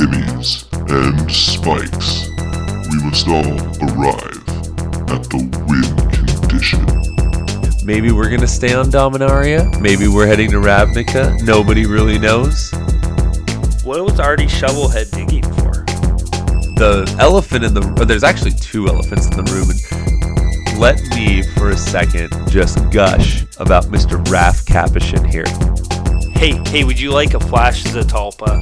Emmys and spikes, we must all arrive at the win condition. Maybe we're going to stay on Dominaria. Maybe we're heading to Ravnica. Nobody really knows. What was Artie Shovelhead digging for? The elephant in the... there's actually two elephants in the room. And let me, for a second, just gush about Mr. Raf Capuchin here. Hey, would you like a Flash Zatalpa?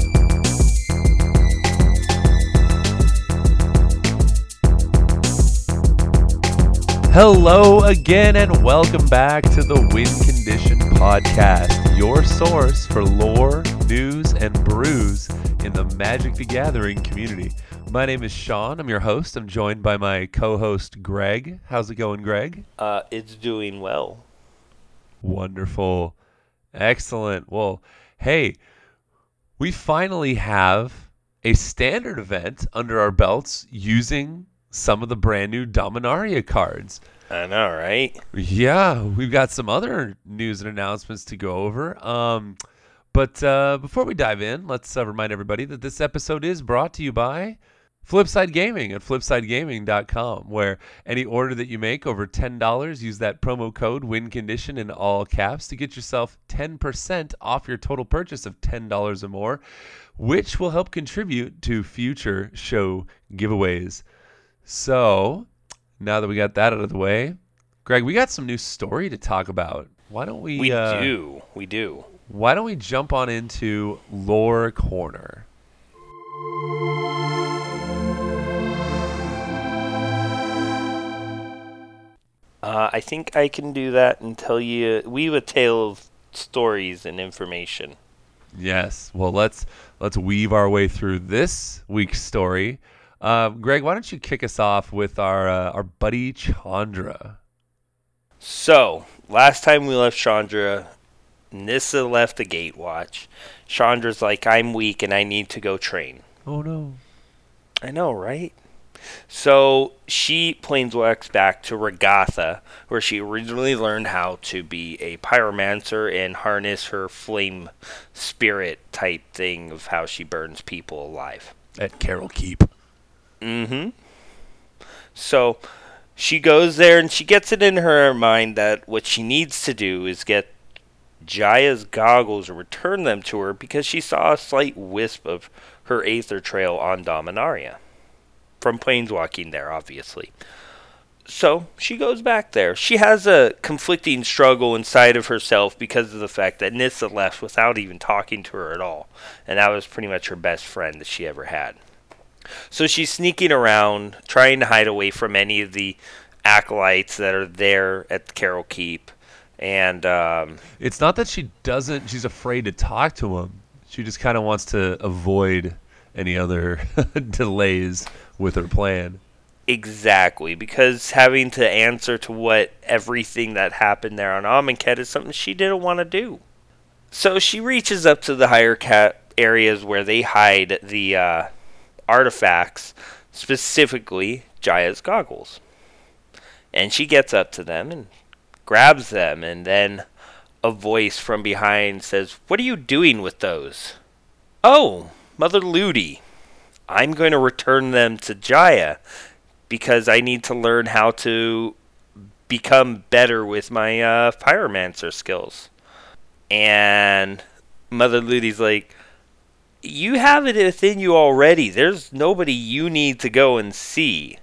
Hello again and welcome back to the Win Condition Podcast, your source for lore, news, and brews in the Magic the Gathering community. My name is Sean. I'm your host. I'm joined by my co-host, Greg. How's it going, Greg? It's doing well. Wonderful. Excellent. Well, hey, we finally have a standard event under our belts using some of the brand new Dominaria cards. I know, right? Yeah, we've got some other news and announcements to go over. But before we dive in, let's remind everybody that this episode is brought to you by Flipside Gaming at flipsidegaming.com, where any order that you make over $10, use that promo code WINCONDITION in all caps to get yourself 10% off your total purchase of $10 or more, which will help contribute to future show giveaways. So, now that we got that out of the way, Greg, we got some new story to talk about. Why don't we... We do. Why don't we jump on into Lore Corner? I think I can do that and tell you, weave a tale of stories and information. Yes. Well, let's weave our way through this week's story. Greg, why don't you kick us off with our buddy Chandra? So, last time we left Chandra, Nissa left the Gatewatch. Chandra's like, I'm weak and I need to go train. Oh, no. I know, right? So, she planeswalks back to Regatha, where she originally learned how to be a pyromancer and harness her flame spirit type thing of how she burns people alive. At Carol Keep. Mm-hmm. So she goes there and she gets it in her mind that what she needs to do is get Jaya's goggles or return them to her because she saw a slight wisp of her Aether Trail on Dominaria. From planeswalking there, obviously. So she goes back there. She has a conflicting struggle inside of herself because of the fact that Nissa left without even talking to her at all. And that was pretty much her best friend that she ever had. So she's sneaking around, trying to hide away from any of the acolytes that are there at Carol Keep. And it's not that she's afraid to talk to him. She just kind of wants to avoid any other delays with her plan. Exactly, because having to answer to what everything that happened there on Amonkhet is something she didn't want to do. So she reaches up to the higher areas where they hide the artifacts, specifically Jaya's goggles. And she gets up to them and grabs them, and then a voice from behind says, "What are you doing with those?" "Oh, Mother Ludi, I'm going to return them to Jaya because I need to learn how to become better with my pyromancer skills." And Mother Ludi's like, "You have it within you already. There's nobody you need to go and see."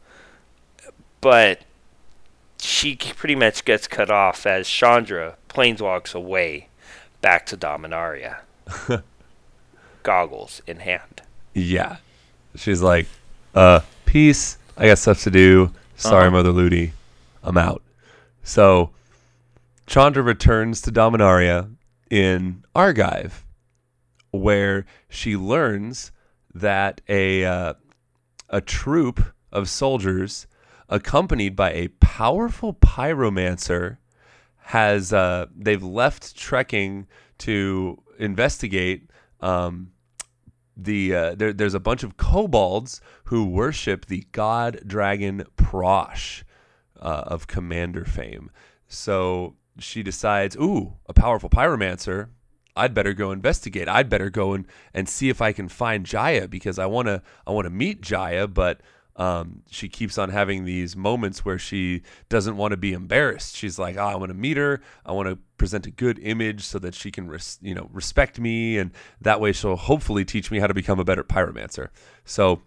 But she pretty much gets cut off as Chandra planeswalks away back to Dominaria. Goggles in hand. Yeah. She's like, peace. I got stuff to do. Sorry, Mother Ludi. I'm out. So Chandra returns to Dominaria in Argive, where she learns that a troop of soldiers accompanied by a powerful pyromancer has they've left trekking to investigate there's a bunch of kobolds who worship the god dragon Prosh of Commander fame. So she decides, a powerful pyromancer, I'd better go investigate. I'd better go and see if I can find Jaya, because I wanna meet Jaya, but she keeps on having these moments where she doesn't want to be embarrassed. She's like, I want to meet her. I want to present a good image so that she can, respect me, and that way she'll hopefully teach me how to become a better pyromancer. So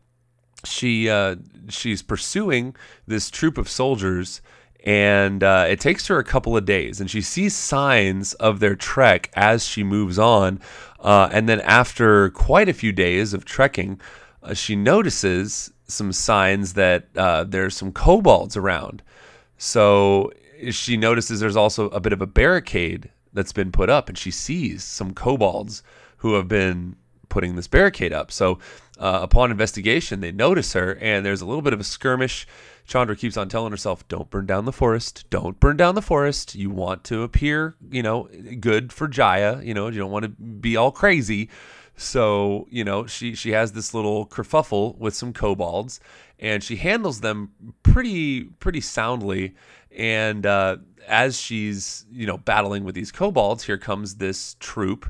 she's pursuing this troop of soldiers, and it takes her a couple of days, and she sees signs of their trek as she moves on, and then after quite a few days of trekking, she notices some signs that there's some kobolds around. So she notices there's also a bit of a barricade that's been put up, and she sees some kobolds who have been putting this barricade up. So upon investigation, they notice her, and there's a little bit of a skirmish. Chandra keeps on telling herself, don't burn down the forest. Don't burn down the forest. You want to appear, good for Jaya. You don't want to be all crazy. So, she has this little kerfuffle with some kobolds, and she handles them pretty soundly. And as she's, battling with these kobolds, here comes this troop.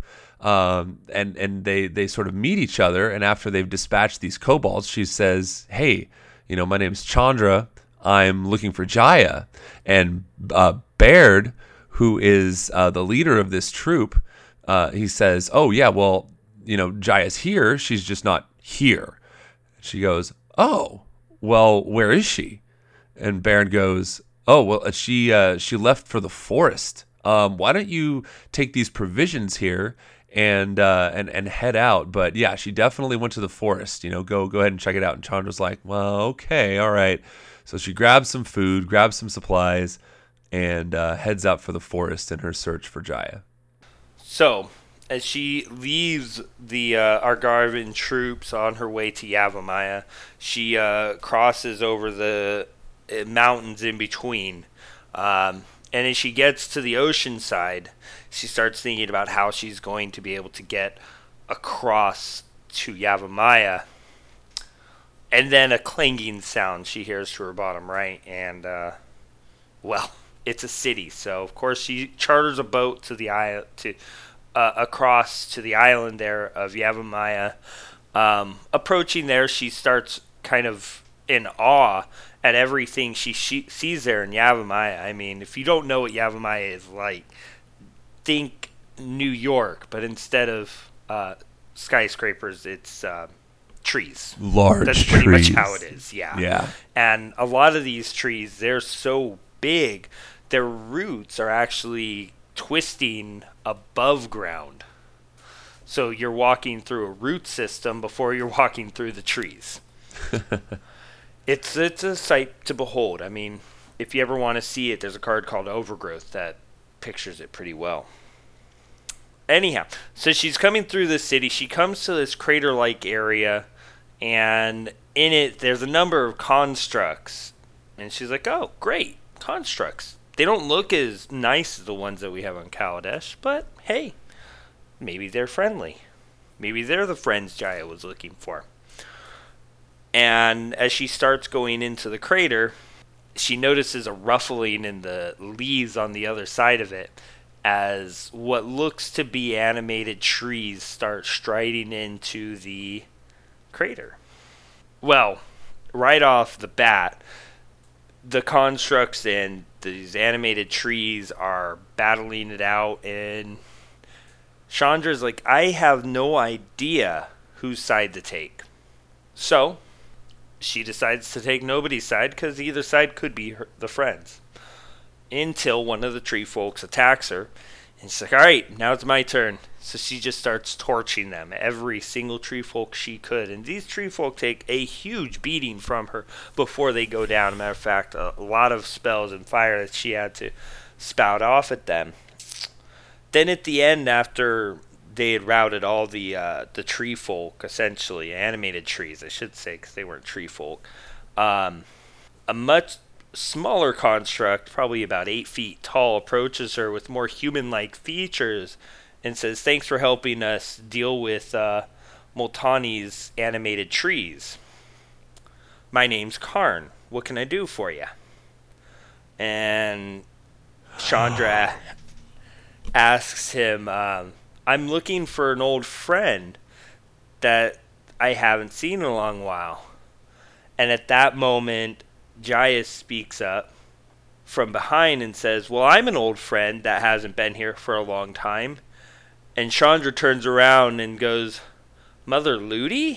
And they sort of meet each other. And after they've dispatched these kobolds, she says, hey, my name's Chandra. I'm looking for Jaya. And Baird, who is the leader of this troop, he says, oh, yeah, well, Jaya's here. She's just not here. She goes, oh, well, where is she? And Baird goes, oh, well, she left for the forest. Why don't you take these provisions here and head out? But yeah, she definitely went to the forest. Go ahead and check it out. And Chandra's like, well, okay, all right. So she grabs some food, grabs some supplies, and heads out for the forest in her search for Jaya. So, as she leaves the Argarvan troops on her way to Yavimaya, she crosses over the mountains in between. And as she gets to the ocean side, she starts thinking about how she's going to be able to get across to Yavimaya. And then a clanging sound she hears to her bottom right. And, it's a city. So, of course, she charters a boat to the island, across to the island there of Yavimaya. Approaching there, she starts kind of in awe at everything she sees there in Yavimaya. I mean, if you don't know what Yavimaya is like, think New York, but instead of skyscrapers, it's trees. Large That's trees. pretty much how it is, yeah. Yeah. And a lot of these trees, they're so big, their roots are actually twisting above ground. So you're walking through a root system before you're walking through the trees. It's a sight to behold. I mean, if you ever want to see it, there's a card called Overgrowth that pictures it pretty well. Anyhow, so she's coming through the city. She comes to this crater-like area, and in it, there's a number of constructs. And she's like, oh, great, constructs. They don't look as nice as the ones that we have on Kaladesh, but hey, maybe they're friendly. Maybe they're the friends Jaya was looking for. And as she starts going into the crater, she notices a ruffling in the leaves on the other side of it as what looks to be animated trees start striding into the crater. Well, right off the bat, the constructs and these animated trees are battling it out, and Chandra's like, I have no idea whose side to take. So she decides to take nobody's side, because either side could be the friends. Until one of the tree folks attacks her, and she's like, alright, now it's my turn. So she just starts torching them, every single tree folk she could. And these tree folk take a huge beating from her before they go down. As a matter of fact, a lot of spells and fire that she had to spout off at them. Then at the end, after they had routed all the tree folk, essentially, animated trees, I should say, because they weren't tree folk, a much smaller construct, probably about 8 feet tall, approaches her with more human-like features and says, thanks for helping us deal with Multani's animated trees. My name's Karn. What can I do for you? And Chandra asks him, I'm looking for an old friend that I haven't seen in a long while. And at that moment, Jaya speaks up from behind and says, well, I'm an old friend that hasn't been here for a long time. And Chandra turns around and goes, Mother Ludi?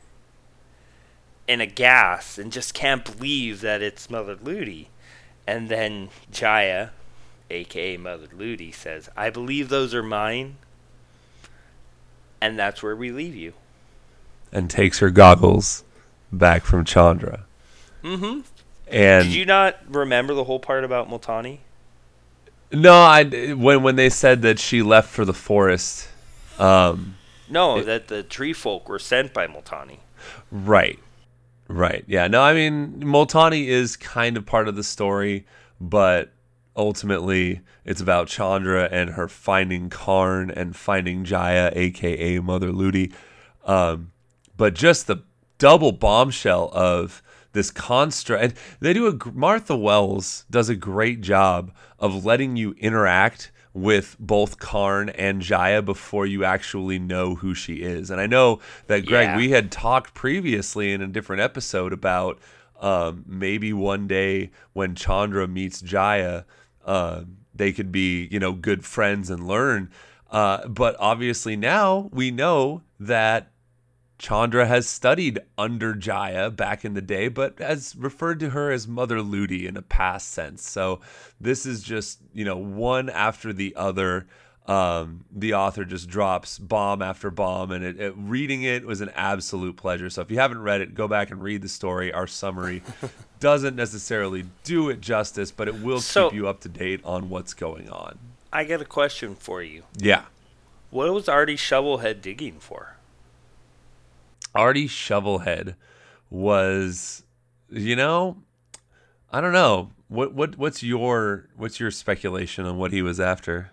In a gas, and just can't believe that it's Mother Ludi. And then Jaya, aka Mother Ludi, says, I believe those are mine. And that's where we leave you. And takes her goggles back from Chandra. Mm-hmm. And did you not remember the whole part about Multani? No, when they said that she left for the forest. That the tree folk were sent by Multani. Right. Yeah. No, I mean, Multani is kind of part of the story, but ultimately it's about Chandra and her finding Karn and finding Jaya, a.k.a. Mother Ludi. But just the double bombshell of this construct. And they do Martha Wells does a great job of letting you interact with both Karn and Jaya before you actually know who she is. And I know that, Greg, we had talked previously in a different episode about maybe one day when Chandra meets Jaya, they could be, good friends and learn. But obviously now we know that Chandra has studied under Jaya back in the day, but has referred to her as Mother Ludi in a past sense. So this is just, one after the other. The author just drops bomb after bomb, and reading it was an absolute pleasure. So if you haven't read it, go back and read the story. Our summary doesn't necessarily do it justice, but it will keep you up to date on what's going on. I got a question for you. Yeah. What was Artie Shovelhead digging for? Artie Shovelhead was, I don't know. What's your speculation on what he was after?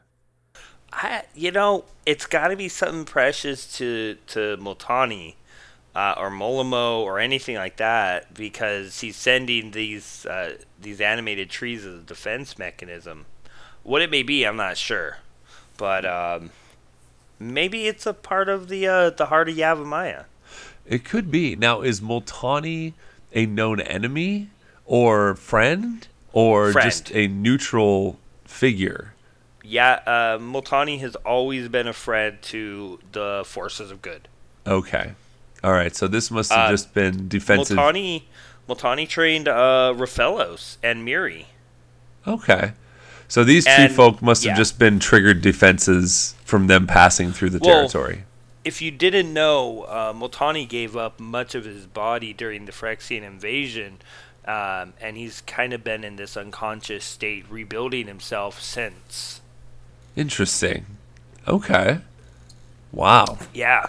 It's got to be something precious to Multani or Molimo or anything like that, because he's sending these animated trees as a defense mechanism. What it may be, I'm not sure, but maybe it's a part of the heart of Yavimaya. It could be. Now, is Multani a known enemy or friend or just a neutral figure? Yeah, Multani has always been a friend to the forces of good. Okay. All right, so this must have just been defensive. Multani trained Raphaelos and Miri. Okay. So these two folk must have just been triggered defenses from them passing through the territory. If you didn't know, Multani gave up much of his body during the Phyrexian invasion, and he's kind of been in this unconscious state, rebuilding himself since. Interesting. Okay. Wow. Yeah.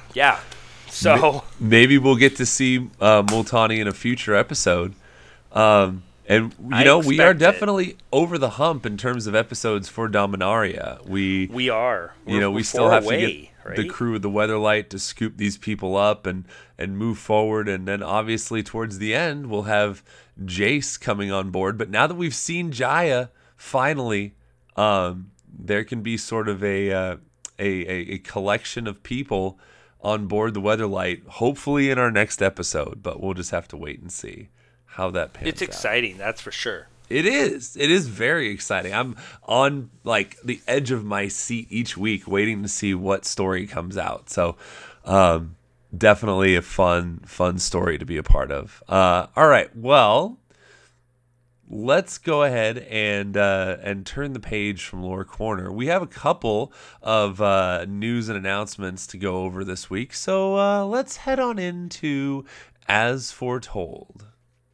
So maybe we'll get to see Multani in a future episode. And we are definitely over the hump in terms of episodes for Dominaria. We are. We still have to get the crew of the Weatherlight to scoop these people up and move forward, and then obviously towards the end we'll have Jace coming on board. But now that we've seen Jaya, finally, there can be sort of a collection of people on board the Weatherlight, hopefully in our next episode. But we'll just have to wait and see how that pans out. It's exciting, that's for sure. It is. It is very exciting. I'm on the edge of my seat each week waiting to see what story comes out. So definitely a fun story to be a part of. All right. Well, let's go ahead and turn the page from Lore Corner. We have a couple of news and announcements to go over this week. So let's head on into As Foretold.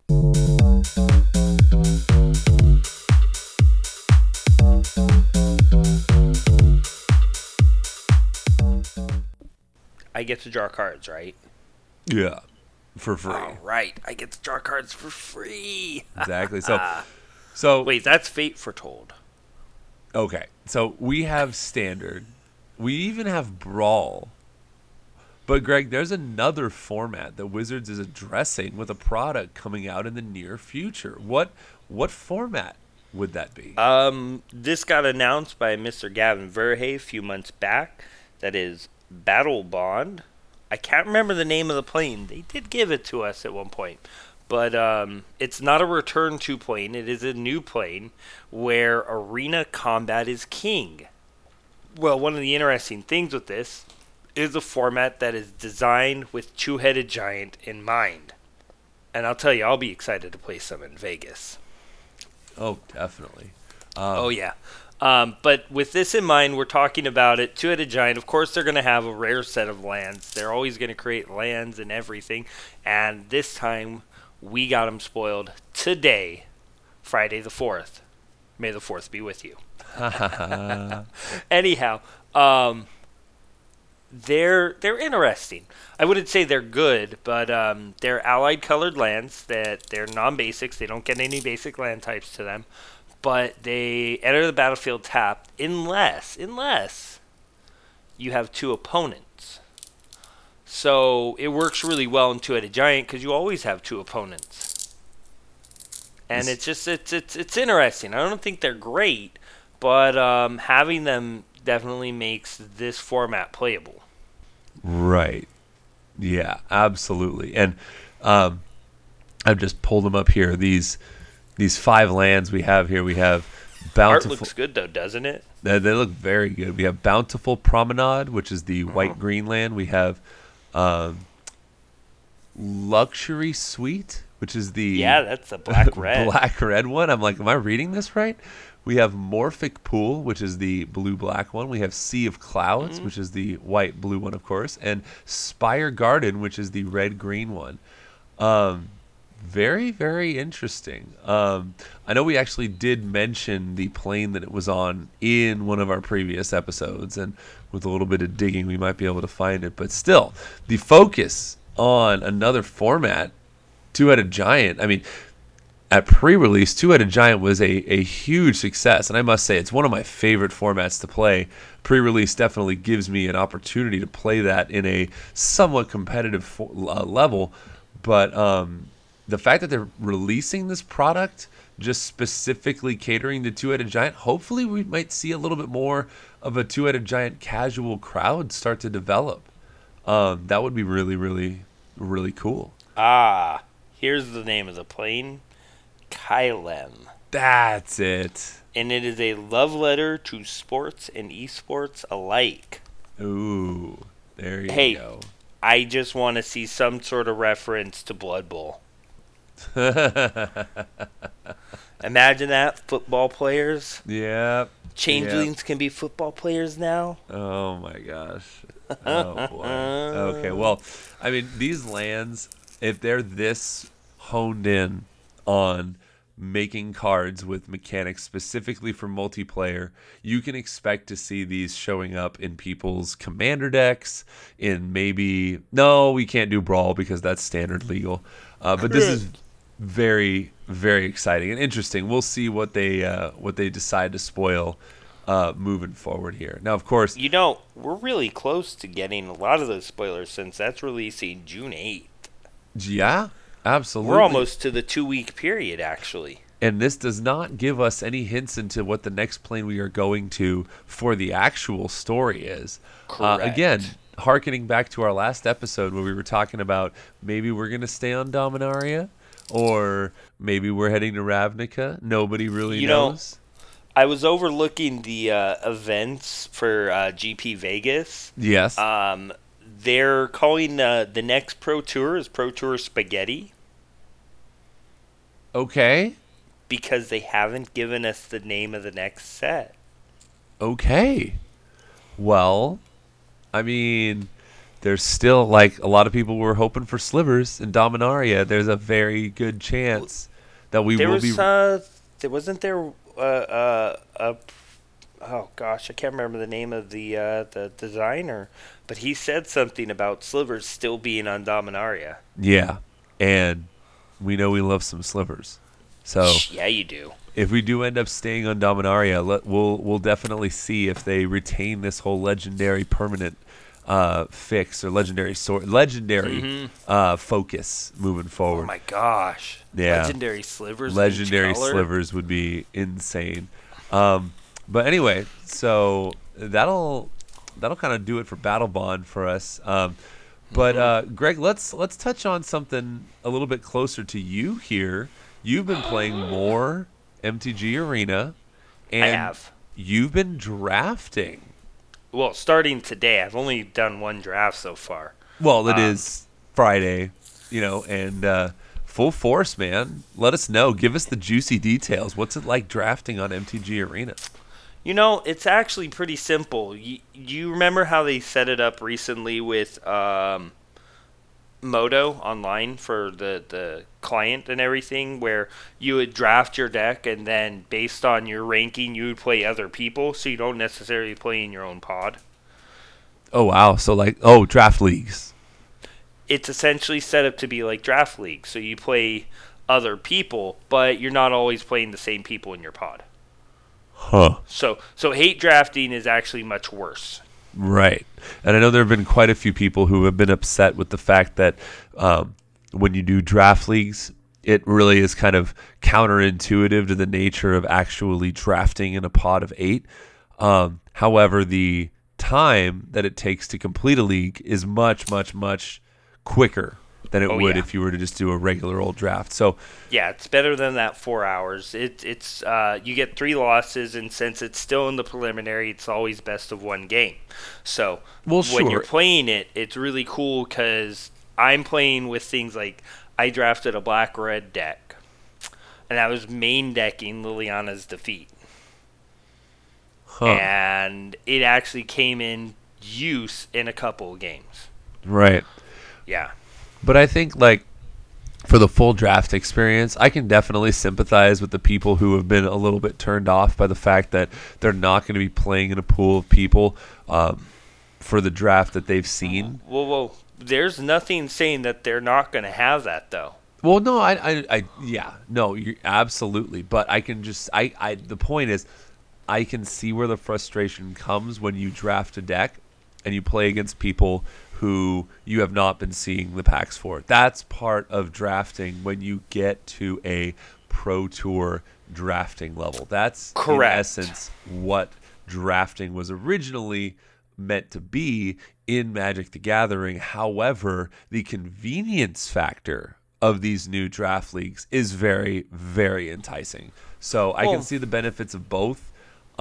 I get to draw cards, right? Yeah, for free. All right, I get to draw cards for free. Exactly. So wait, that's Fate Foretold. Okay, so we have Standard. We even have Brawl. But Greg, there's another format that Wizards is addressing with a product coming out in the near future. What format would that be? This got announced by Mr. Gavin Verhey a few months back. that is Battle Bond. I can't remember the name of the plane. They did give it to us at one point. But it's not a Return to plane. It is a new plane where arena combat is king. Well, one of the interesting things with this is a format that is designed with Two-Headed Giant in mind. And I'll tell you, I'll be excited to play some in Vegas. Oh, definitely. Oh, yeah. But with this in mind, we're talking about it. Two-Headed Giant, of course, they're going to have a rare set of lands. They're always going to create lands and everything. And this time, we got them spoiled today, Friday the 4th. May the 4th be with you. Anyhow, they're interesting. I wouldn't say they're good, but they're allied colored lands that they're non-basics. They don't get any basic land types to them, but they enter the battlefield tapped unless you have two opponents. So it works really well in Two-Headed Giant because you always have two opponents, and it's interesting. I don't think they're great, but having them definitely makes this format playable. Right. Yeah, absolutely. And I've just pulled them up here. These 5 lands we have here. We have Bountiful. Art looks good though, doesn't it? They look very good. We have Bountiful Promenade, which is the white-green land. We have Luxury Suite, which is the that's the black-red. black-red one. I'm like, am I reading this right? We have Morphic Pool, which is the blue-black one. We have Sea of Clouds, which is the white-blue one, of course. And Spire Garden, which is the red-green one. Very, very interesting. I know we actually did mention the plane that it was on in one of our previous episodes, and with a little bit of digging, we might be able to find it. But still, the focus on another format, Two-Headed Giant. I mean, at pre-release, Two-Headed Giant was a huge success, and I must say it's one of my favorite formats to play. Pre-release definitely gives me an opportunity to play that in a somewhat competitive level, but the fact that they're releasing this product just specifically catering to Two-Headed Giant, hopefully we might see a little bit more of a Two-Headed Giant casual crowd start to develop. That would be really, really, really cool. Here's the name of the plane. Kylem. That's it. And it is a love letter to sports and esports alike. Ooh, there you go. I just want to see some sort of reference to Blood Bowl. Imagine that, football players. Yeah. Changelings can be football players now. Oh my gosh. Oh boy. Okay, well, I mean, these lands, if they're this honed in on making cards with mechanics specifically for multiplayer, you can expect to see these showing up in people's commander decks, in maybe, no, we can't do Brawl because that's standard legal. But this is very, very exciting and interesting. We'll see what they decide to spoil moving forward here. Now, of course, we're really close to getting a lot of those spoilers since that's releasing June 8th. Yeah, absolutely. We're almost to the 2-week period, actually. And this does not give us any hints into what the next plane we are going to for the actual story is. Correct. Again, hearkening back to our last episode where we were talking about maybe we're going to stay on Dominaria, or maybe we're heading to Ravnica. Nobody really knows. I was overlooking the events for GP Vegas. Yes. They're calling the next Pro Tour is Pro Tour Spaghetti. Okay. Because they haven't given us the name of the next set. Okay. Well, I mean, there's still, like, a lot of people were hoping for Slivers in Dominaria. There's a very good chance that we will be... Wasn't there oh gosh, I can't remember the name of the designer, but he said something about Slivers still being on Dominaria. Yeah, and we know we love some Slivers. So yeah, you do. If we do end up staying on Dominaria, we'll definitely see if they retain this whole legendary permanent fix or legendary focus moving forward. Oh my gosh! Yeah, legendary Slivers. Legendary Slivers would be insane. But anyway, so that'll that'll kind of do it for Battle Bond for us. But Greg, let's touch on something a little bit closer to you here. You've been playing more MTG Arena, and I have. you've been drafting. Well, starting today, I've only done one draft so far. Well, it is Friday, and full force, man. Let us know. Give us the juicy details. What's it like drafting on MTG Arena? It's actually pretty simple. You remember how they set it up recently with Modo online for the client and everything, where you would draft your deck and then based on your ranking you would play other people, so you don't necessarily play in your own pod. Oh wow! So draft leagues. It's essentially set up to be like draft league, so you play other people, but you're not always playing the same people in your pod. Huh. So hate drafting is actually much worse. Right. And I know there have been quite a few people who have been upset with the fact that when you do draft leagues, it really is kind of counterintuitive to the nature of actually drafting in a pod of 8. However, the time that it takes to complete a league is much, much, much quicker than it would if you were to just do a regular old draft. So yeah, it's better than that 4 hours. It's you get 3 losses, and since it's still in the preliminary, it's always best of 1 game. So when you're playing it, it's really cool because I'm playing with things like I drafted a black-red deck, and I was main decking Liliana's Defeat. And it actually came in use in a couple of games. Right. Yeah. But I think, for the full draft experience, I can definitely sympathize with the people who have been a little bit turned off by the fact that they're not going to be playing in a pool of people for the draft that they've seen. Whoa. There's nothing saying that they're not going to have that, though. Well, no, you're absolutely. But I can the point is, I can see where the frustration comes when you draft a deck and you play against people who you have not been seeing the packs for. That's part of drafting when you get to a Pro Tour drafting level. That's correct. In essence what drafting was originally meant to be in Magic the Gathering. However, the convenience factor of these new draft leagues is very, very enticing. So I can see the benefits of both.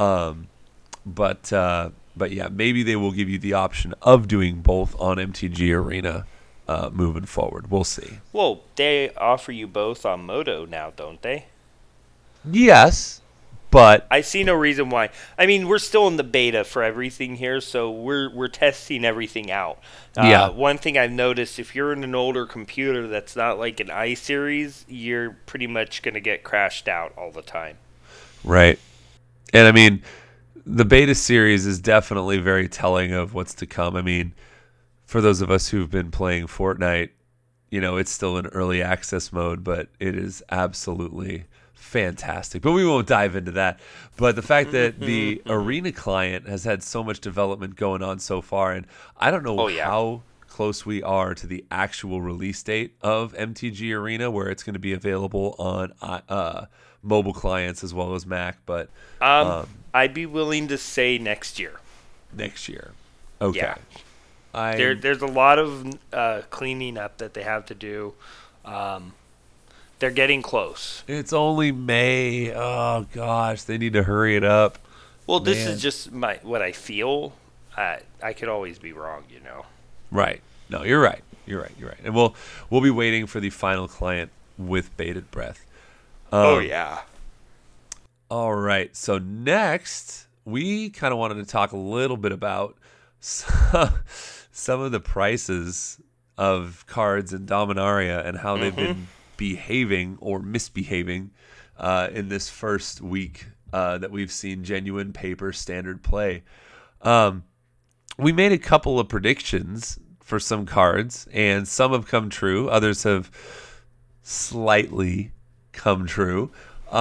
But yeah, maybe they will give you the option of doing both on MTG Arena moving forward. We'll see. Well, they offer you both on Modo now, don't they? Yes, but I see no reason why. I mean, we're still in the beta for everything here, so we're testing everything out. Yeah. One thing I've noticed, if you're in an older computer that's not like an iSeries, you're pretty much going to get crashed out all the time. Right. And I mean, the beta series is definitely very telling of what's to come. I mean, for those of us who've been playing Fortnite, it's still in early access mode, but it is absolutely fantastic. But we won't dive into that. But the fact that the Arena client has had so much development going on so far, and I don't know how close we are to the actual release date of MTG Arena, where it's going to be available on mobile clients as well as Mac, but I'd be willing to say next year. Next year. Okay. Yeah. There's a lot of cleaning up that they have to do. They're getting close. It's only May. Oh gosh, they need to hurry it up. Well, this is just what I feel. I could always be wrong, Right. No, you're right. You're right. And we'll be waiting for the final client with bated breath. Oh yeah. All right. So next, we kind of wanted to talk a little bit about some of the prices of cards in Dominaria and how they've been behaving or misbehaving in this first week that we've seen Genuine Paper Standard play. We made a couple of predictions for some cards, and some have come true. Others have slightly come true.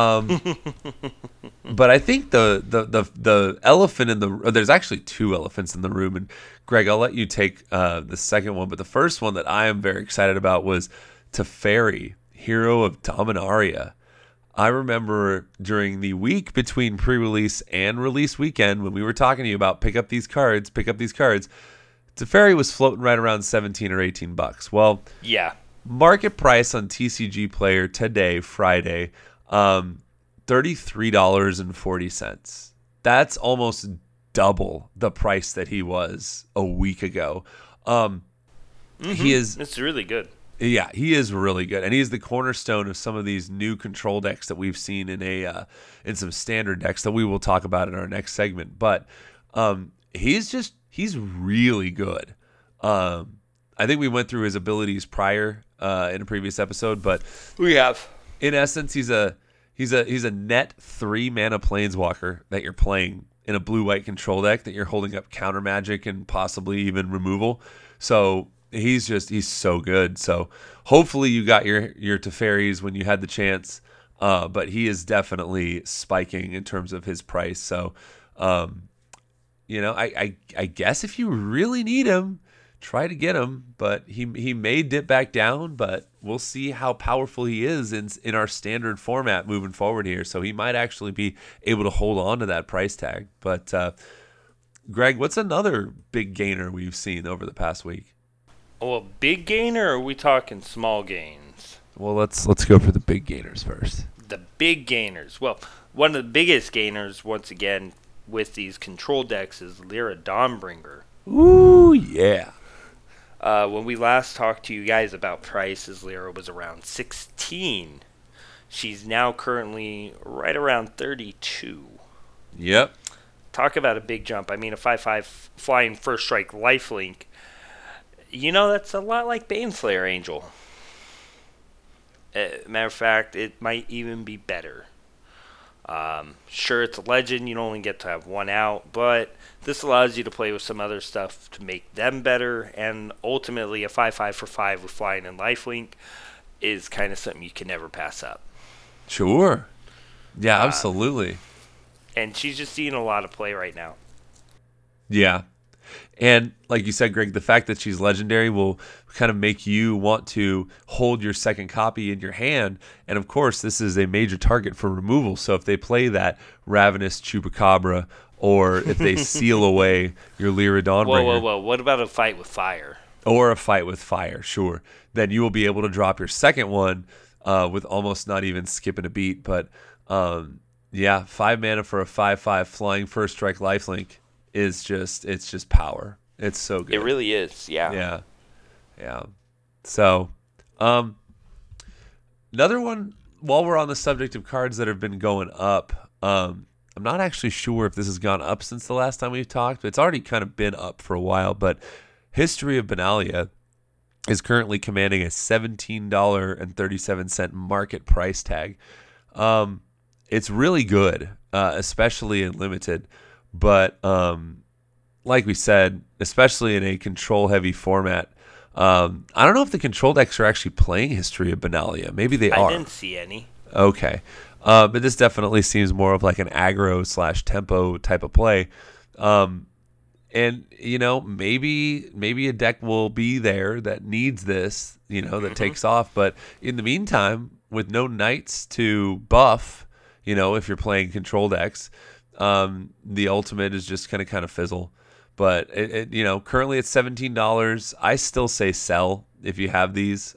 But I think the elephant in the there's actually 2 elephants in the room, and Greg, I'll let you take the second one, but the first one that I am very excited about was Teferi, Hero of Dominaria. I remember during the week between pre-release and release weekend when we were talking to you about pick up these cards, Teferi was floating right around 17 or 18 bucks. Well, Yeah. market price on TCG Player today, Friday, $33.40. That's almost double the price that he was a week ago. He is It's really good. Yeah, he is really good, and he's the cornerstone of some of these new control decks that we've seen in some standard decks that we will talk about in our next segment. But he's really good. I think we went through his abilities prior in a previous episode, but We have. in essence, he's a net 3 mana planeswalker that you're playing in a blue-white control deck that you're holding up counter magic and possibly even removal. So he's so good. So hopefully you got your Teferis when you had the chance. But he is definitely spiking in terms of his price. So I guess if you really need him, try to get him. But he may dip back down, but we'll see how powerful he is in our standard format moving forward here. So he might actually be able to hold on to that price tag. But Greg, what's another big gainer we've seen over the past week? Well, big gainer, or are we talking small gains? Well, let's go for the big gainers first. The big gainers. Well, one of the biggest gainers, once again, with these control decks is Lyra Dawnbringer. Ooh, yeah. When we last talked to you guys about prices, Lyra was around 16. She's now currently right around 32. Yep. Talk about a big jump. I mean, a 5/5 flying first strike lifelink. That's a lot like Baneslayer Angel. Matter of fact, it might even be better. Sure, it's a legend. You only get to have one out, but this allows you to play with some other stuff to make them better. And ultimately, a 5/5 for 5 with flying and lifelink is kind of something you can never pass up. Sure. Yeah, absolutely. And she's just seeing a lot of play right now. Yeah. And like you said, Greg, the fact that she's legendary will kind of make you want to hold your second copy in your hand. And of course, this is a major target for removal. So if they play that Ravenous Chupacabra, or if they seal away your Lyra Dawnbringer, Whoa. What about a fight with fire? or a fight with fire, sure, then you will be able to drop your second one with almost not even skipping a beat. But 5 mana for a 5/5 flying first strike lifelink is just power. It's so good. It really is, yeah. Yeah. So, another one, while we're on the subject of cards that have been going up, I'm not actually sure if this has gone up since the last time we've talked, but it's already kind of been up for a while. But History of Benalia is currently commanding a $17.37 market price tag. It's really good, especially in limited. But like we said, especially in a control-heavy format, I don't know if the control decks are actually playing History of Benalia. Maybe they are. I didn't see any. Okay. But this definitely seems more of like an aggro/tempo type of play. And, maybe a deck will be there that needs this, that takes off. But in the meantime, with no knights to buff, if you're playing control decks, the ultimate is just going to kind of fizzle. But currently it's $17. I still say sell if you have these.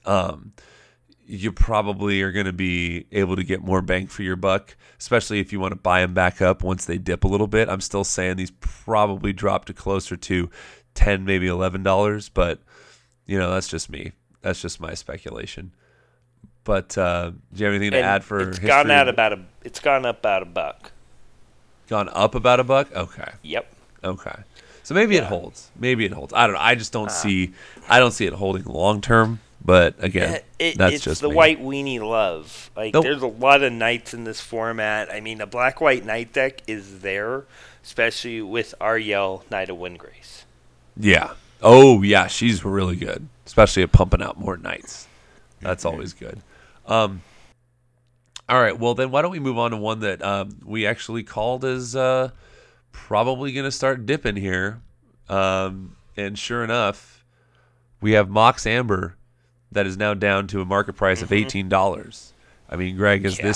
You probably are going to be able to get more bang for your buck, especially if you want to buy them back up once they dip a little bit. I'm still saying these probably drop to closer to $10, maybe $11. But that's just me. That's just my speculation. But do you have anything to add for it's history? It's gone up about $1. Gone up about $1? Okay. Yep. Okay. So maybe it holds. I don't know. I just don't see it holding long term. But again, that's just the me. white weenie love. There's a lot of knights in this format. I mean, a black-white knight deck is there, especially with Ariel, Knight of Windgrace. Yeah. Oh, yeah. She's really good, especially at pumping out more knights. That's always good. All right. Well, then why don't we move on to one that we actually called as probably going to start dipping here. And sure enough, we have Mox Amber that is now down to a market price of $18. I mean, Greg, is this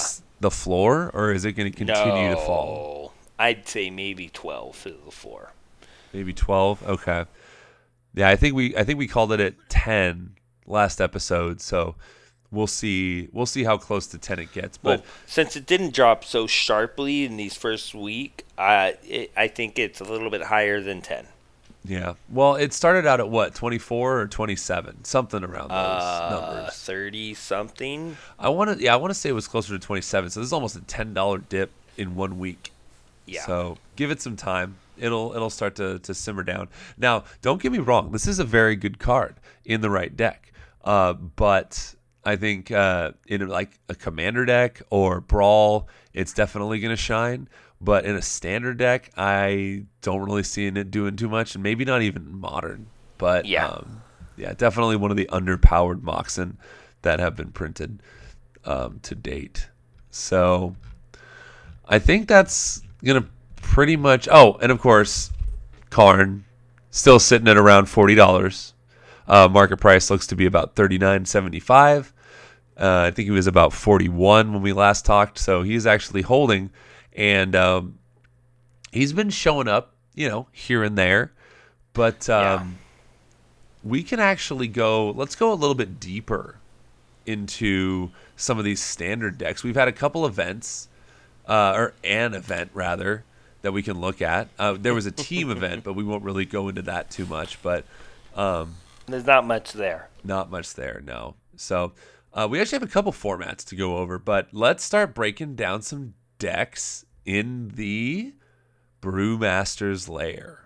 the floor, or is it going to continue to fall? No, I'd say maybe 12 is the floor. Maybe 12. Okay. Yeah, I think we called it at 10 last episode, so we'll see how close to 10 it gets. But Well, since it didn't drop so sharply in these first week, I think it's a little bit higher than 10. yeah, well, it started out at what, 24 or 27, something around those numbers. 30 something. I want to say it was closer to 27. So this is almost a $10 dip in 1 week. Yeah. So give it some time. It'll start to simmer down. Now, don't get me wrong. This is a very good card in the right deck. But I think in like a commander deck or brawl, it's definitely going to shine. But in a standard deck, I don't really see it doing too much, and maybe not even modern. But Yeah. Definitely one of the underpowered Moxen that have been printed to date. So I think that's gonna pretty much. Oh, and of course, Karn still sitting at around $40. Market price looks to be about $39.75. I think he was about 41 when we last talked, so he's actually holding, and he's been showing up, here and there. But we can actually go. Let's go a little bit deeper into some of these standard decks. We've had a couple events, or an event rather, that we can look at. There was a team event, but we won't really go into that too much. But There's not much there. not much there, no. So we actually have a couple formats to go over, but let's start breaking down some decks in the Brewmaster's Lair.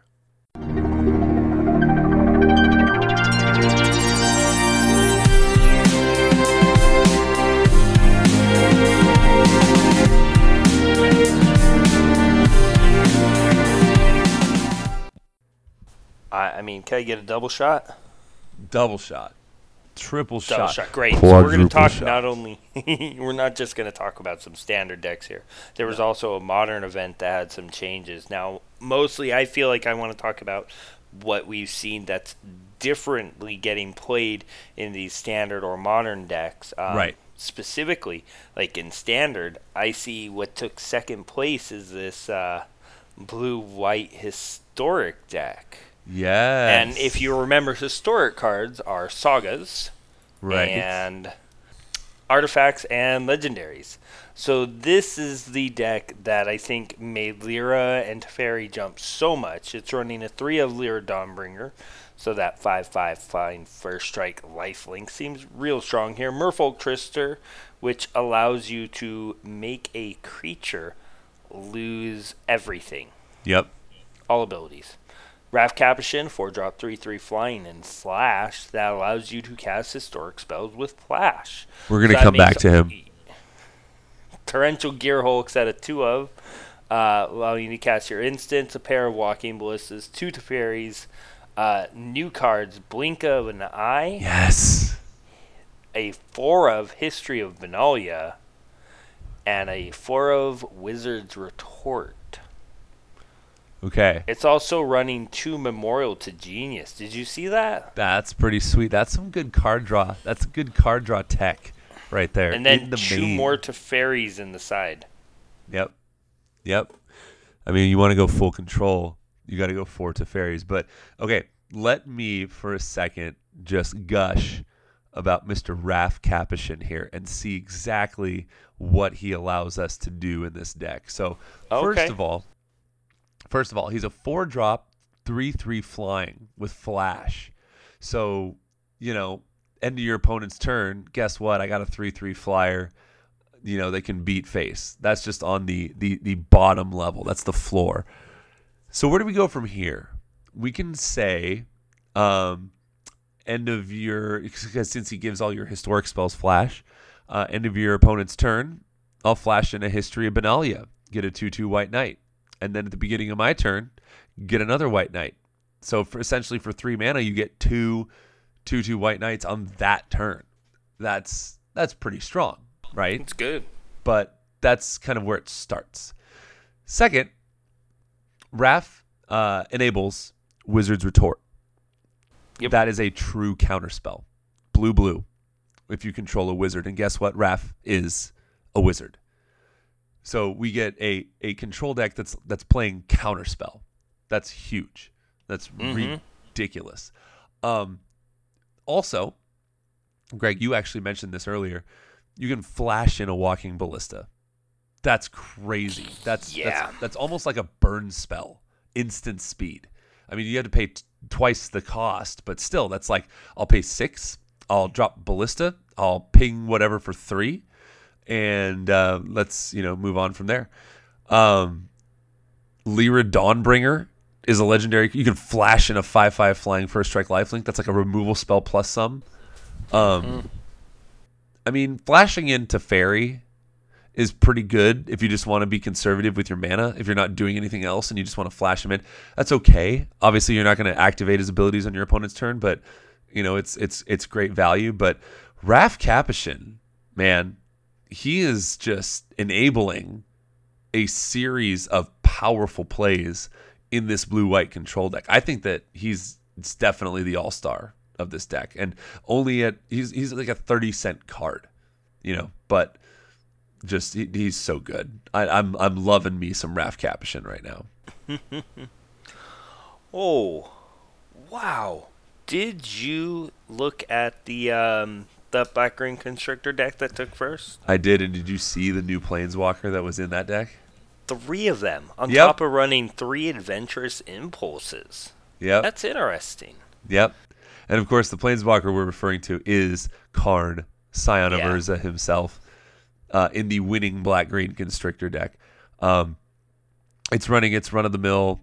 I mean, can I get a double shot? Double shot. Triple Double shot. shot. Great. So we're going to Quadruple talk shot. not only, we're not just going to talk about some standard decks here. There was also a modern event that had some changes. Now, mostly I feel like I want to talk about what we've seen that's differently getting played in these standard or modern decks. Right. Specifically, like in standard, I see what took second place is this blue-white historic deck. Yes. And if you remember, historic cards are sagas right. and artifacts and legendaries. So this is the deck that I think made Lyra and Teferi jump so much. It's running a 3 of Lyra Dawnbringer, so that 5/5 flying first strike lifelink seems real strong here. Merfolk Trister, which allows you to make a creature lose everything, Yep. all abilities. Wrath Capuchin, 4-drop 3/3 flying and flash that allows you to cast historic spells with flash. We're going to So that come back makes to him. Torrential Gearhulk at a 2 of, allowing you to cast your instants, a pair of Walking Ballistas, 2 Teferis, new cards, Blink of an Eye, Yes. a 4 of History of Benalia, and a 4 of Wizard's Retort. Okay. It's also running 2 Memorial to Genius. Did you see that? That's pretty sweet. That's some good card draw. That's a good card draw tech right there. And then in the 2 main. more Teferis in the side. Yep. I mean, you want to go full control, you got to go 4 Teferis. But, okay, let me for a second just gush about Mr. Wrath Capuchin here and see exactly what he allows us to do in this deck. So, Okay. First of all, he's a 4-drop, 3/3 flying with flash. So, end of your opponent's turn, guess what? I got a 3/3 flyer. They can beat face. That's just on the bottom level. That's the floor. So where do we go from here? We can say end of your, because since he gives all your historic spells flash, end of your opponent's turn, I'll flash in a History of Benalia, get a 2/2 White Knight. And then at the beginning of my turn, get another White Knight. So essentially for 3 mana, you get 2 2/2 White Knights on that turn. That's pretty strong, right? It's good. But that's kind of where it starts. Second, Wrath enables Wizard's Retort. Yep. That is a true counterspell. Blue, if you control a wizard. And guess what? Wrath is a wizard. So we get a control deck that's playing Counterspell. That's huge. That's ridiculous. Also, Greg, you actually mentioned this earlier. You can flash in a Walking Ballista. That's crazy. That's almost like a burn spell, instant speed. I mean, you have to pay twice the cost, but still, that's like I'll pay 6, I'll drop Ballista, I'll ping whatever for 3, and let's move on from there. Lyra Dawnbringer is a legendary. You can flash in a 5/5 flying first strike lifelink. That's like a removal spell plus some. I mean, flashing into Fairy is pretty good if you just want to be conservative with your mana. If you're not doing anything else and you just want to flash him in, that's okay. Obviously, you're not going to activate his abilities on your opponent's turn, but it's great value. But Raf Capuchin, man, he is just enabling a series of powerful plays in this blue-white control deck. I think that it's definitely the all-star of this deck, and only he's like a 30-cent card, but just he's so good. I'm loving me some Raf Capuchin right now. Oh, wow! Did you look at the Black-Green Constrictor deck that took first? I did, and did you see the new Planeswalker that was in that deck? 3 of them, on top of running 3 Adventurous Impulses. Yep. That's interesting. Yep. And of course, the Planeswalker we're referring to is Karn, Scion of Urza himself, in the winning Black-Green Constrictor deck. It's running its run-of-the-mill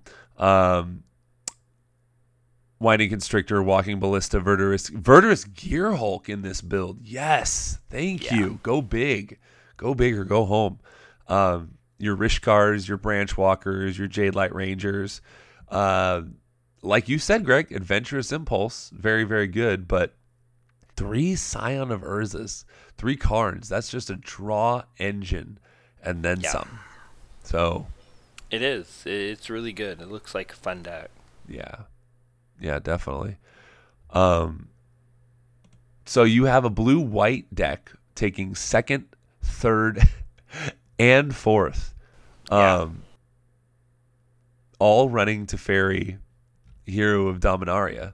Winding Constrictor, Walking Ballista, Verdurous Gearhulk in this build. Yes, thank you. Go big. Go big or go home. Your Rishkars, your Branch Walkers, your Jadelight Rangers. Like you said, Greg, Adventurous Impulse, very, very good. But 3 Scion of Urzas, 3 Karns, that's just a draw engine and then some. So it is. It's really good. It looks like a fun deck. Yeah, definitely. So you have a blue-white deck taking 2nd, 3rd, and 4th. All running to Fairy, Hero of Dominaria.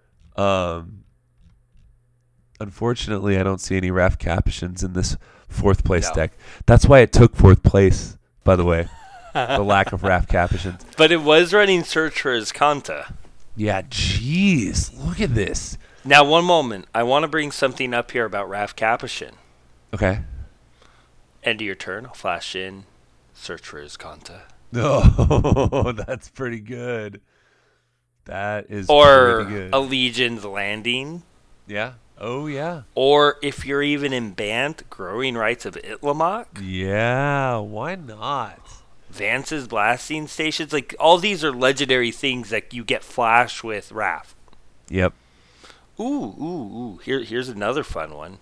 Unfortunately, I don't see any Raf Capuchins in this 4th place deck. That's why it took 4th place, by the way. The lack of Raf Capuchins. But it was running Search for Azcanta. Yeah, jeez. Look at this. Now, one moment. I want to bring something up here about Raf Capuchin. Okay. End of your turn, I'll flash in, search for Azcanta. Oh, that's pretty good. That is pretty good. Or a Legion's Landing. Yeah. Oh, yeah. Or if you're even in Bant, Growing Rights of Itlimoc. Yeah, why not? Vance's Blasting Stations. Like, all these are legendary things that you get flash with Raf. Yep. Ooh. Here's another fun one.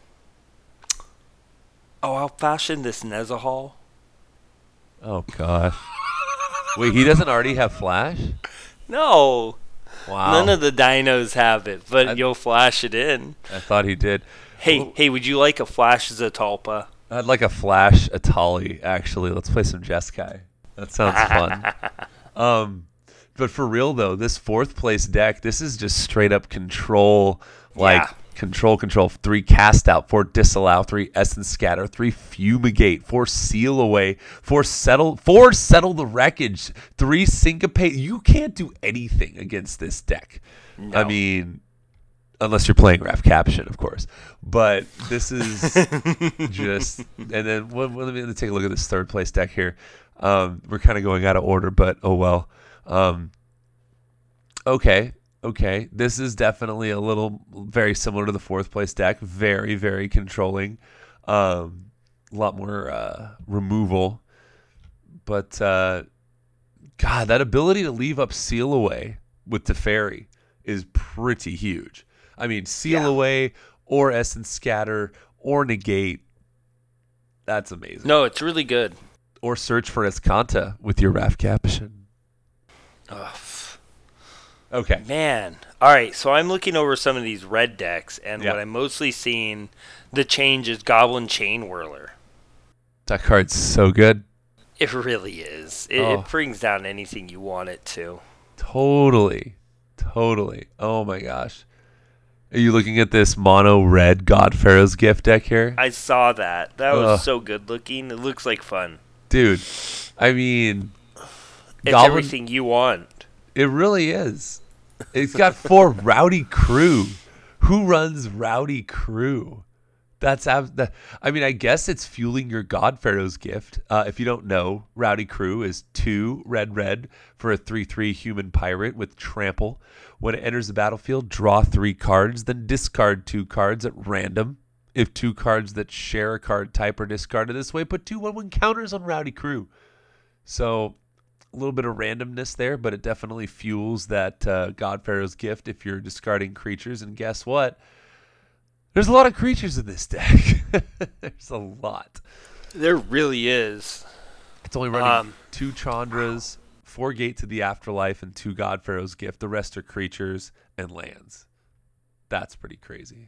Oh, I'll fashion this Nezahal. Oh, gosh. Wait, he doesn't already have Flash? No. Wow. None of the dinos have it, but you'll flash it in. I thought he did. Hey, would you like a Flash Zatalpa? I'd like a Flash Atali, actually. Let's play some Jeskai. That sounds fun. But for real, though, this 4th place deck, this is just straight up control. Control, 3 Cast Out, 4 Disallow, 3 Essence Scatter, 3 Fumigate, 4 Seal Away, 4 Settle the Wreckage, 3 Syncopate. You can't do anything against this deck. No. I mean, unless you're playing Raf Capuchin, of course. But this is just... And then let me take a look at this 3rd place deck here. We're kind of going out of order, but oh well. Okay, this is definitely very similar to the 4th place deck. Very, very controlling. A lot more removal. But, God, that ability to leave up Seal Away with Teferi is pretty huge. I mean, Seal Away or Essence Scatter or Negate. That's amazing. No, it's really good. Or Search for Azcanta with your Raf Capuchin. Ugh. Okay. Man. All right, so I'm looking over some of these red decks, and what I'm mostly seeing, the change is Goblin Chain Whirler. That card's so good. It really is. It brings down anything you want it to. Totally. Oh my gosh. Are you looking at this mono red God Pharaoh's gift deck here? I saw that. That was so good looking. It looks like fun. Dude, I mean, it's everything you want. It really is. It's got 4 Rowdy Crew. Who runs Rowdy Crew? I mean, I guess it's fueling your God Pharaoh's gift. If you don't know, Rowdy Crew is 2 red for a 3/3 human pirate with trample. When it enters the battlefield, draw 3 cards, then discard 2 cards at random. If 2 cards that share a card type are discarded this way, put 2 1/1 counters on Rowdy Crew. So a little bit of randomness there, but it definitely fuels that God Pharaoh's gift if you're discarding creatures. And guess what? There's a lot of creatures in this deck. There's a lot. There really is. It's only running 2 Chandras, 4 Gate to the Afterlife, and 2 God Pharaoh's Gift. The rest are creatures and lands. That's pretty crazy.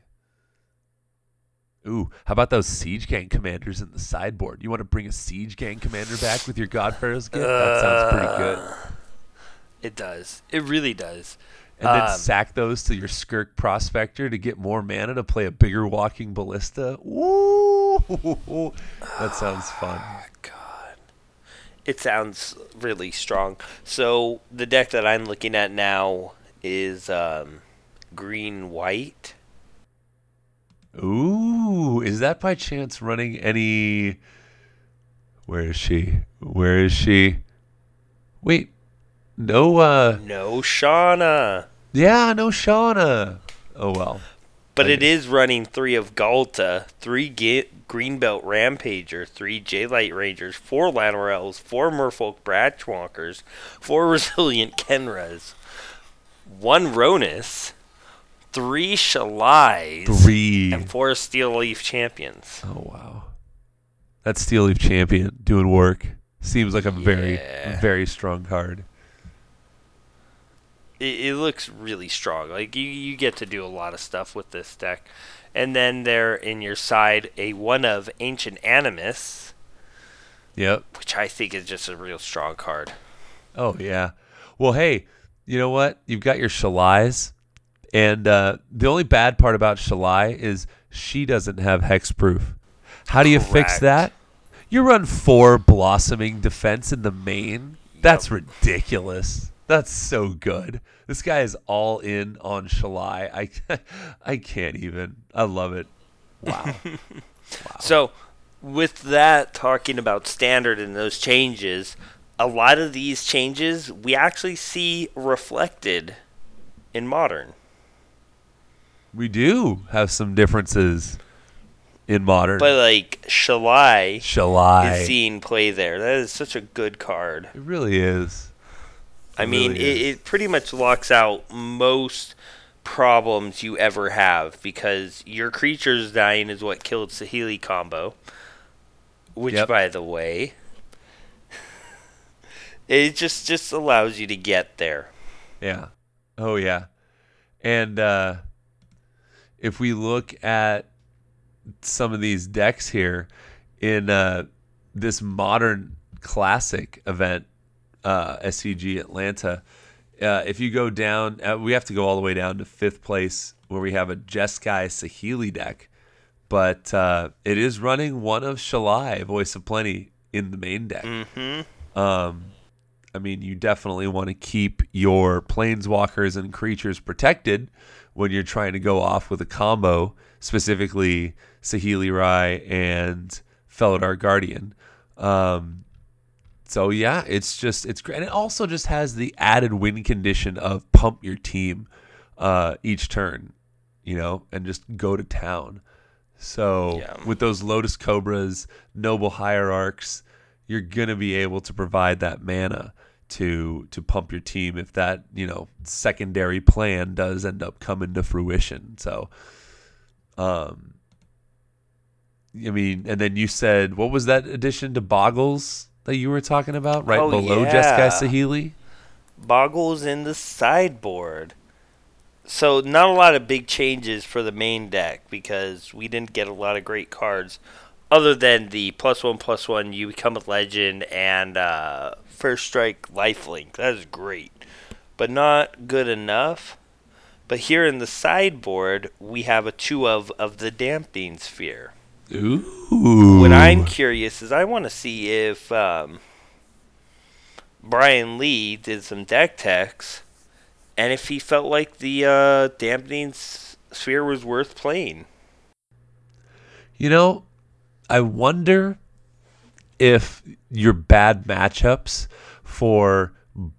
Ooh, how about those Siege Gang commanders in the sideboard? You want to bring a Siege Gang commander back with your God Pharaoh's Gift? That sounds pretty good. It does. It really does. And then sack those to your Skirk Prospector to get more mana to play a bigger Walking Ballista. Ooh, that sounds fun. God. It sounds really strong. So the deck that I'm looking at now is green-white. Ooh, is that by chance running any... Where is she? Wait. No Shauna. Yeah, no Shauna. Oh, well. But it is running 3 of Galta, 3 Greenbelt Rampager, 3 J-Light Rangers, 4 Lanorels, 4 Merfolk Bratchwalkers, 4 Resilient Kenras, 1 Ronus, 3 Shalais, and 4 Steel Leaf Champions. Oh, wow. That Steel Leaf Champion doing work. Seems like a very, very strong card. It looks really strong. Like you get to do a lot of stuff with this deck. And then there in your side, a 1 of Ancient Animus. Yep. Which I think is just a real strong card. Oh, yeah. Well, hey, you know what? You've got your Shalais. And the only bad part about Shalai is she doesn't have hexproof. How do you fix that? You run 4 Blossoming Defense in the main. That's ridiculous. That's so good. This guy is all in on Shalai. I can't even. I love it. Wow. So, with that, talking about standard and those changes, a lot of these changes we actually see reflected in modern. We do have some differences in modern. But, like, Shalai is seeing play there. That is such a good card. It really is. I mean, it pretty much locks out most problems you ever have because your creatures dying is what killed Saheeli combo. Which, by the way, it just allows you to get there. Yeah. Oh, yeah. And if we look at some of these decks here in this modern classic event, SCG Atlanta, if you go down, we have to go all the way down to 5th place where we have a Jeskai Saheeli deck, but it is running 1 of Shalai, Voice of Plenty, in the main deck. Mm-hmm. I mean, you definitely want to keep your planeswalkers and creatures protected when you're trying to go off with a combo, specifically Saheeli Rai and Felidar Guardian. So yeah, it's great. And it also just has the added win condition of pump your team each turn, and just go to town. So with those Lotus Cobras, Noble Hierarchs, you're going to be able to provide that mana to pump your team if that, secondary plan does end up coming to fruition. So, I mean, and then you said, what was that addition to Boggles that you were talking about below Jeskai Saheeli? Boggles in the sideboard. So not a lot of big changes for the main deck because we didn't get a lot of great cards Other than the +1/+1, you become a legend, and first strike lifelink. That is great, but not good enough. But here in the sideboard, we have a 2 of the Damping Sphere. Ooh. What I'm curious is I want to see if Brian Lee did some deck techs, and if he felt like the Dampening Sphere was worth playing. You know, I wonder if your bad matchups for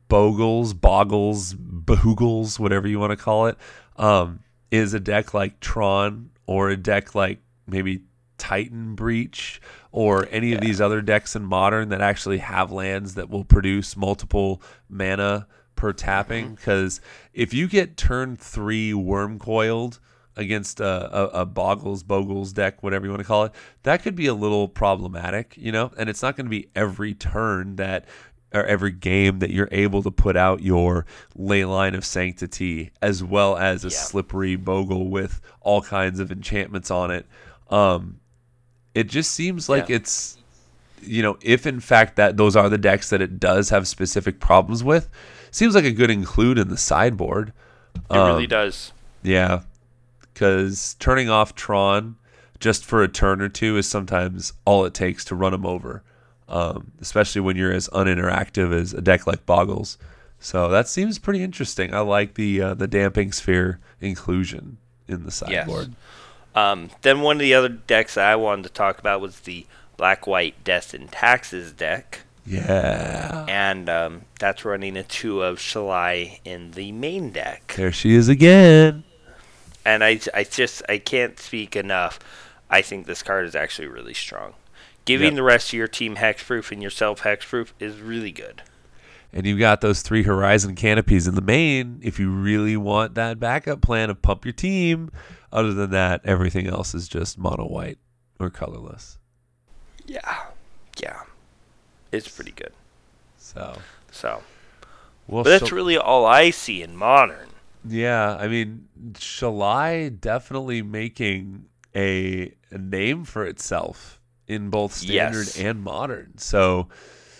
Boggles, Behoogles, whatever you want to call it, is a deck like Tron or a deck like maybe Titan Breach or any of these other decks in Modern that actually have lands that will produce multiple mana per tapping. Because if you get turn 3 Worm Coiled against a Boggles deck, whatever you want to call it, that could be a little problematic, and it's not going to be every turn or every game that you're able to put out your Leyline of Sanctity as well as a slippery Bogle with all kinds of enchantments on it. It just seems like it's, if in fact that those are the decks that it does have specific problems with, seems like a good include in the sideboard. It really does. Yeah. Because turning off Tron just for a turn or two is sometimes all it takes to run them over, especially when you're as uninteractive as a deck like Boggles. So that seems pretty interesting. I like the Damping Sphere inclusion in the sideboard. Yes. Then one of the other decks that I wanted to talk about was the Black-White Death and Taxes deck. Yeah. And that's running a 2 of Shalai in the main deck. There she is again. And I can't speak enough. I think this card is actually really strong. Giving the rest of your team hexproof and yourself hexproof is really good. And you've got those 3 Horizon Canopies in the main if you really want that backup plan of pump your team. Other than that, everything else is just mono white or colorless. Yeah. It's pretty good. So. Well, but that's really all I see in Modern. Yeah, I mean, Shalai definitely making a name for itself in both Standard and Modern. So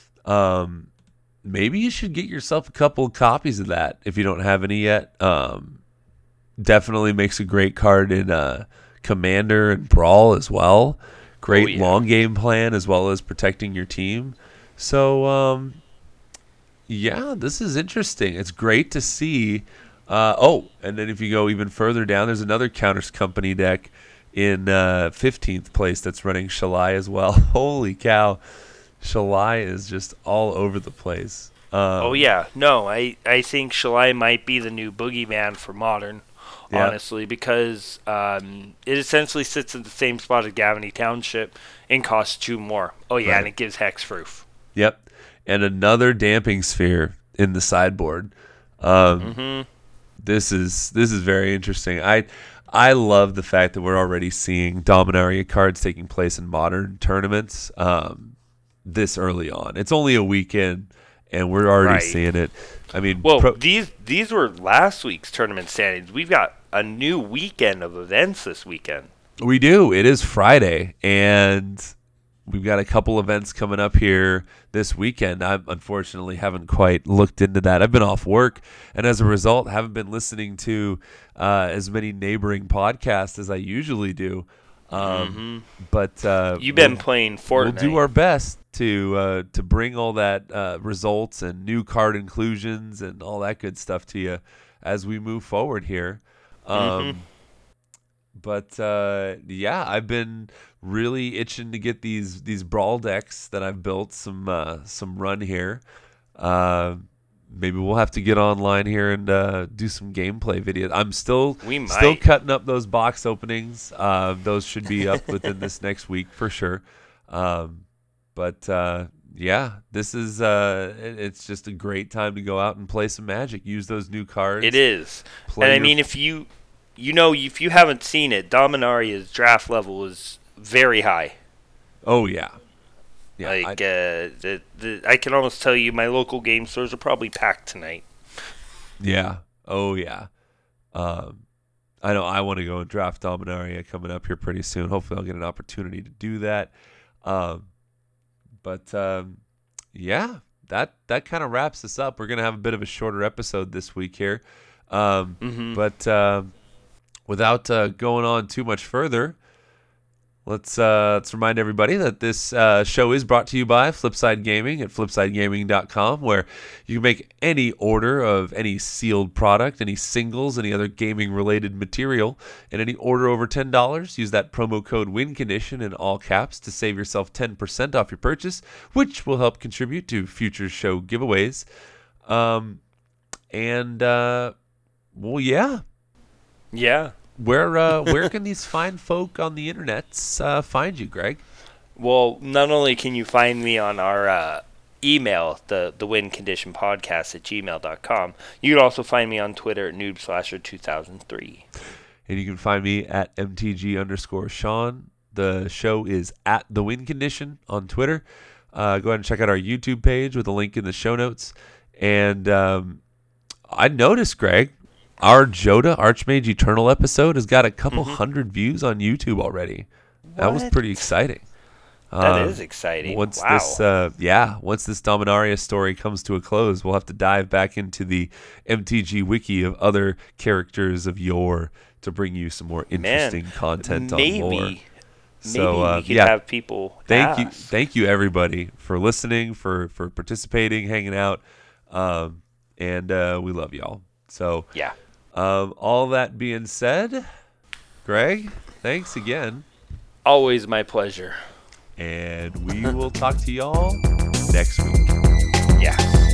maybe you should get yourself a couple copies of that if you don't have any yet. Definitely makes a great card in Commander and Brawl as well. Great long game plan as well as protecting your team. So, this is interesting. It's great to see. And then if you go even further down, there's another Counters Company deck in 15th place that's running Shalai as well. Holy cow. Shalai is just all over the place. I think Shalai might be the new boogeyman for Modern, honestly, because it essentially sits in the same spot as Gavany Township and costs 2 more. And it gives hexproof. Yep. And another Damping Sphere in the sideboard. This is very interesting. I love the fact that we're already seeing Dominaria cards taking place in Modern tournaments this early on. It's only a weekend, and we're already seeing it. I mean, these were last week's tournament standings. We've got a new weekend of events this weekend. We do. It is Friday, and we've got a couple events coming up here this weekend. I unfortunately haven't quite looked into that. I've been off work, and as a result, haven't been listening to as many neighboring podcasts as I usually do. But you've been playing Fortnite. We'll do our best to bring all that results and new card inclusions and all that good stuff to you as we move forward here. But I've been really itching to get these Brawl decks that I've built some run here. Maybe we'll have to get online here and do some gameplay videos. I'm still cutting up those box openings. Those should be up within this next week for sure. This is it's just a great time to go out and play some Magic. Use those new cards. It is. And I mean, if you haven't seen it, Dominaria's draft level is very high. Oh yeah. Yeah, I can almost tell you my local game stores are probably packed tonight. Yeah. Oh yeah. I know I want to go and draft Dominaria coming up here pretty soon. Hopefully I'll get an opportunity to do that. But yeah, that kind of wraps us up. We're going to have a bit of a shorter episode this week here. But without going on too much further, let's remind everybody that this show is brought to you by Flipside Gaming at flipsidegaming.com, where you can make any order of any sealed product, any singles, any other gaming-related material, and any order over $10. Use that promo code WINCONDITION in all caps to save yourself 10% off your purchase, which will help contribute to future show giveaways. Well, yeah. Yeah. Where can these fine folk on the internet find you, Greg? Well, not only can you find me on our email, the Win Condition Podcast at gmail.com, you can also find me on Twitter at NoobSlasher2003. And you can find me at MTG_Sean. The show is at The Win Condition on Twitter. Go ahead and check out our YouTube page with a link in the show notes. And I noticed, Greg, our Joda Archmage Eternal episode has got a couple hundred views on YouTube already. That was pretty exciting. That is exciting. Once wow. Once this Dominaria story comes to a close, we'll have to dive back into the MTG wiki of other characters of yore to bring you some more interesting content on lore. Maybe we could have people Thank you everybody for listening, for participating, hanging out, and we love y'all. So yeah. All that being said, Greg, thanks again. Always my pleasure. And we will talk to y'all next week. Yeah.